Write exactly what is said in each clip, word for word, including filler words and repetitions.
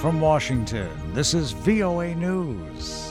From Washington, this is V O A News.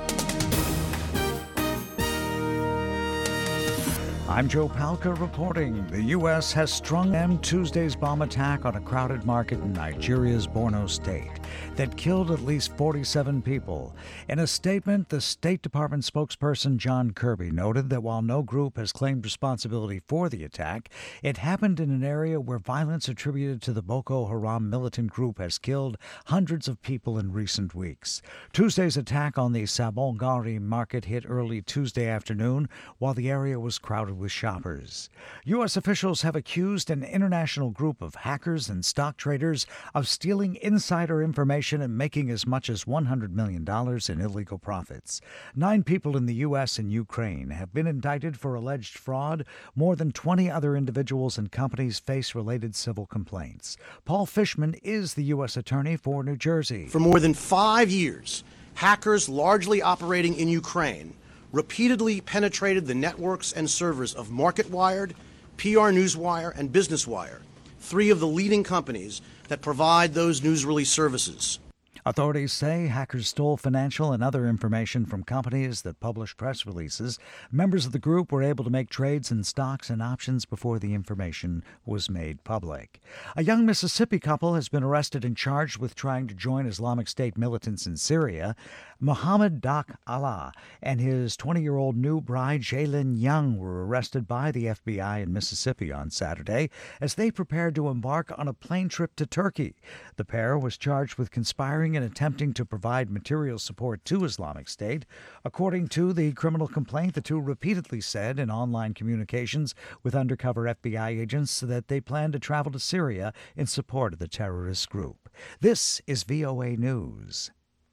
I'm Joe Palca reporting. The U S has strung them Tuesday's bomb attack on a crowded market in Nigeria's Borno state that killed at least forty-seven people. In a statement, the State Department spokesperson John Kirby noted that while no group has claimed responsibility for the attack, it happened in an area where violence attributed to the Boko Haram militant group has killed hundreds of people in recent weeks. Tuesday's attack on the Sabongari market hit early Tuesday afternoon while the area was crowded with shoppers. U S officials have accused an international group of hackers and stock traders of stealing insider information and making as much as one hundred million dollars in illegal profits. Nine people in the U S and Ukraine have been indicted for alleged fraud. More than twenty other individuals and companies face related civil complaints. Paul Fishman is the U S attorney for New Jersey. For more than five years, hackers largely operating in Ukraine repeatedly penetrated the networks and servers of MarketWired, P R Newswire, and BusinessWire, three of the leading companies that provide those news release services. Authorities say hackers stole financial and other information from companies that publish press releases. Members of the group were able to make trades in stocks and options before the information was made public. A young Mississippi couple has been arrested and charged with trying to join Islamic State militants in Syria. Mohammed Dak Allah and his twenty-year-old new bride, Jaylin Young, were arrested by the F B I in Mississippi on Saturday as they prepared to embark on a plane trip to Turkey. The pair was charged with conspiring and attempting to provide material support to Islamic State. According to the criminal complaint, the two repeatedly said in online communications with undercover F B I agents that they planned to travel to Syria in support of the terrorist group. This is V O A News.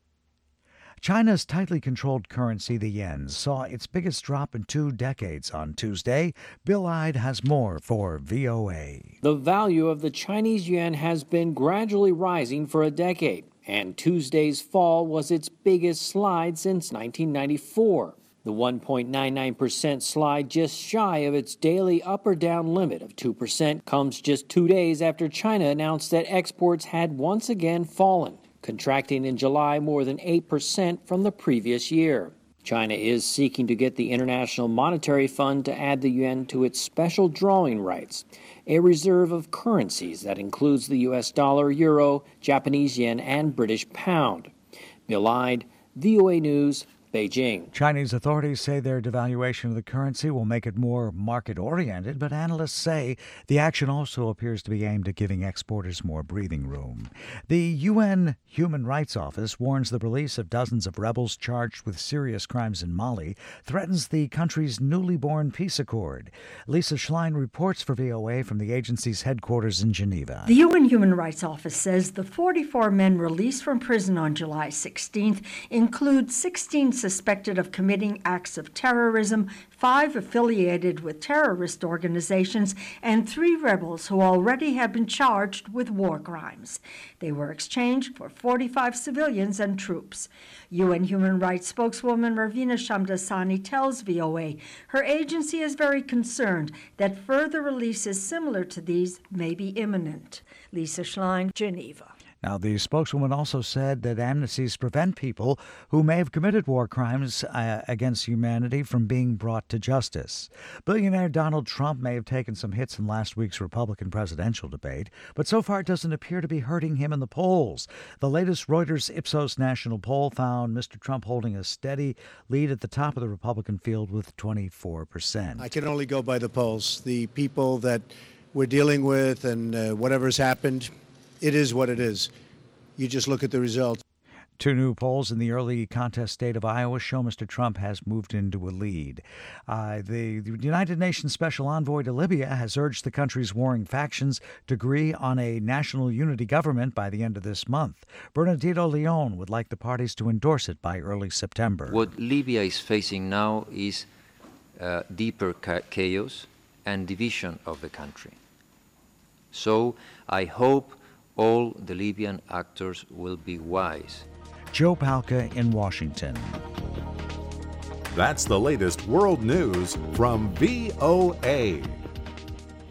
China's tightly controlled currency, the yen, saw its biggest drop in two decades on Tuesday. Bill Ide has more for V O A. The value of the Chinese yuan has been gradually rising for a decade, and Tuesday's fall was its biggest slide since nineteen ninety-four. The one point nine nine percent slide, just shy of its daily up or down limit of two percent, comes just two days after China announced that exports had once again fallen, contracting in July more than eight percent from the previous year. China is seeking to get the International Monetary Fund to add the yuan to its special drawing rights, a reserve of currencies that includes the U S dollar, euro, Japanese yen, and British pound. Bill Ide, V O A News, Beijing. Chinese authorities say their devaluation of the currency will make it more market-oriented, but analysts say the action also appears to be aimed at giving exporters more breathing room. The U N Human Rights Office warns the release of dozens of rebels charged with serious crimes in Mali threatens the country's newly born peace accord. Lisa Schlein reports for V O A from the agency's headquarters in Geneva. The U N Human Rights Office says the forty-four men released from prison on July sixteenth include sixteen suspected of committing acts of terrorism, five affiliated with terrorist organizations, and three rebels who already have been charged with war crimes. They were exchanged for forty-five civilians and troops. U N Human Rights spokeswoman Ravina Shamdasani tells V O A her agency is very concerned that further releases similar to these may be imminent. Lisa Schlein, Geneva. Now, the spokeswoman also said that amnesties prevent people who may have committed war crimes uh, against humanity from being brought to justice. Billionaire Donald Trump may have taken some hits in last week's Republican presidential debate, but so far it doesn't appear to be hurting him in the polls. The latest Reuters Ipsos national poll found Mister Trump holding a steady lead at the top of the Republican field with twenty-four percent. I can only go by the polls. The people that we're dealing with and uh, whatever's happened, it is what it is. You just look at the results. Two new polls in the early contest state of Iowa show Mister Trump has moved into a lead. Uh, the, the United Nations Special Envoy to Libya has urged the country's warring factions to agree on a national unity government by the end of this month. Bernardino Leon would like the parties to endorse it by early September. What Libya is facing now is uh, deeper ca- chaos and division of the country. So I hope all the Libyan actors will be wise. Joe Palca in Washington. That's the latest world news from V O A.